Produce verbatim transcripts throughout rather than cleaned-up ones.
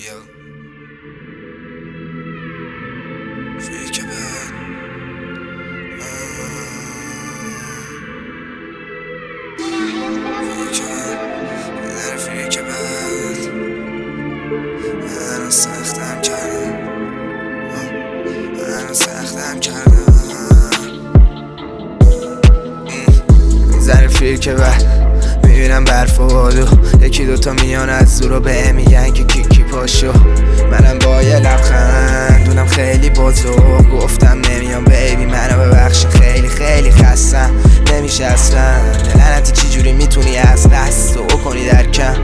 Yo. Freak about. Freak about. منو سختم کردم منو سختم کردم زن فریک بعد میبینم برف و بادو یکی دوتا میان از دورو به میگن که کی کی پاشو منم با یه لبخند دونم خیلی بزرگ گفتم نمیام بیبی منو ببخش خیلی خیلی خستم نمیشه اصلا لعنتی چی جوری میتونی از قصد و کنی در کم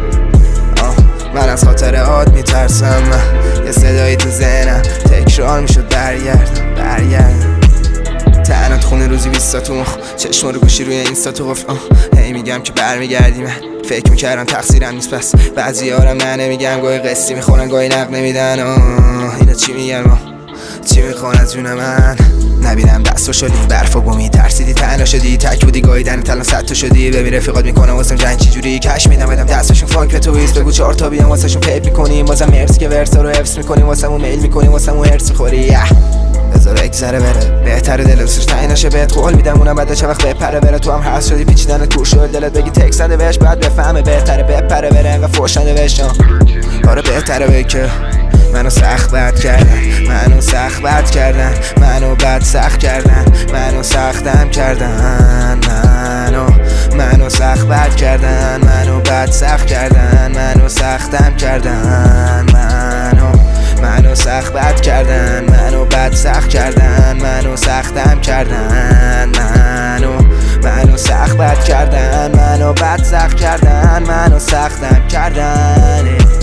من از خاطرات میترسم یه صدایی تو ذهنم تکرار میشد برگردم برگردم تنت خونه روزی بیستا تو مخ چشم رو گوشی روی اینستا تو قفل هی میگم که برمیگردی من فکر میکردم تقصیرم نیست پس بعضی یارم نه نمیگم گاهی قصی میخورن گاهی نق نمیدن اینا چی میگن ما چی میخوان از جون من نبینم دستو شدی برف و گمی ترسیدی تنها شدی تک بودی گاهی دن تلان صد تو شدی ببین رفیقات میکنم واسم جنگ چی جوری کش میدم بدم دستشون فاک به تو ویس بگو چهار تا بیام واسهشون پیپ میکنیم واسم مرسی که ورسا رو حفظ میکنیم واسمون میل میکنیم واسمون هرس میخوری بذار اگذره بره بهتره دل دوستش تعیین نشه بهت قول میدم اونم بعد چه وقت بپره بره تو هم هست شدی پیچیدنت کور شد دلت بگی تکس زده بهش بعد بفهمه بهتره بپره بره انقدر فوش نده بهش آره بهتره بگی که منو سخت بد کردن منو سخت بد کردن منو بد سخت کردن منو سختم کردن منو منو سخت بد کردن منو بد سخت کردن منو سختم کردن منو منو سخت بد کردن منو بد سخت کردن منو سختم کردن منو منو سخت بد کردن منو بد سخت کردن منو سختم کردن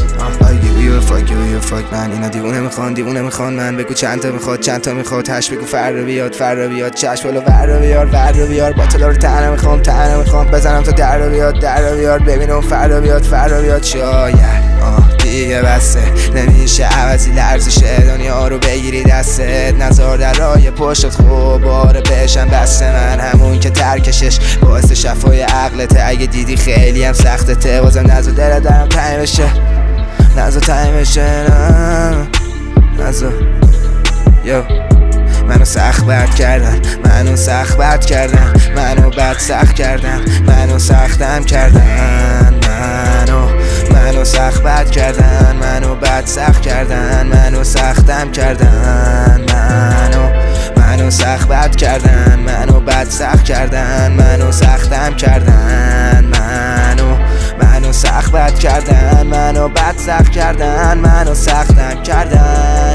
فاک یو فاک من اینا دیوونه میخوان دیوونه میخوان من بگو چند تا میخواد چند تا میخواد هش بگو فر رو بیاد فر رو بیاد چشم بالا ور رو بیار ور رو بیار باطلا رو تنه میخوام تنه میخوام بزنم تا در رو بیاد در رو بیار ببینم فر رو بیاد فر رو بیاد شاید آه دیگه بسته نمیشه عوضی لرزشه دنیا رو بگیری دستت نظر در راه پشتت خوب باره بشم بسته من همون که ترکشش باعث شفای عقلته اگه دیدی خیلی هم سختته بازم نزو دل درم تنگ بشه نزو تنگ بشه نزو یو منو سخت بد کردن منو سخت بد کردن منو بد سخت کردن منو سختم کردن منو منو سخت بد کردن منو بد سخت کردن منو سختم کردن منو منو سخت بد کردن منو بد سخت کردن منو سختم کردن منو منو سخت بد کردن منو بد سخت کردن منو سختم کردن